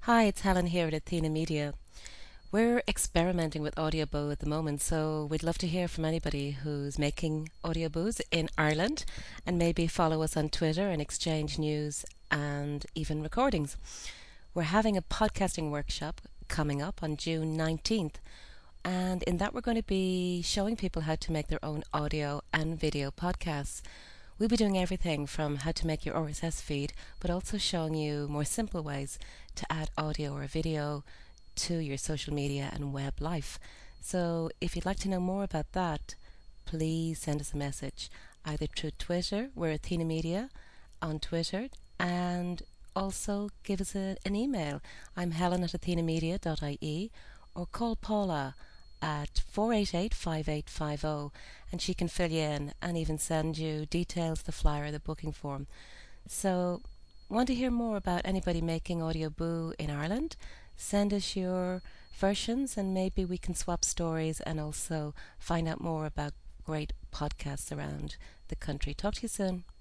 Hi, it's Helen here at Athena Media. We're experimenting with Audioboo at the moment, so we'd love to hear from anybody who's making audioboos in Ireland and maybe follow us on Twitter and exchange news and even recordings. We're having a podcasting workshop coming up on June 19th, and in that we're going to be showing people how to make their own audio and video podcasts. We'll be doing everything from how to make your RSS feed, but also showing you more simple ways to add audio or video to your social media and web life. So if you'd like to know more about that, please send us a message either through Twitter, we're Athena Media on Twitter, and also give us an email. I'm Helen at athenamedia.ie, or call Paula at 488 5850, and she can fill you in and even send you details, the flyer, the booking form. So, want to hear more about anybody making Audioboo in Ireland? Send us your versions and maybe we can swap stories and also find out more about great podcasts around the country. Talk to you soon.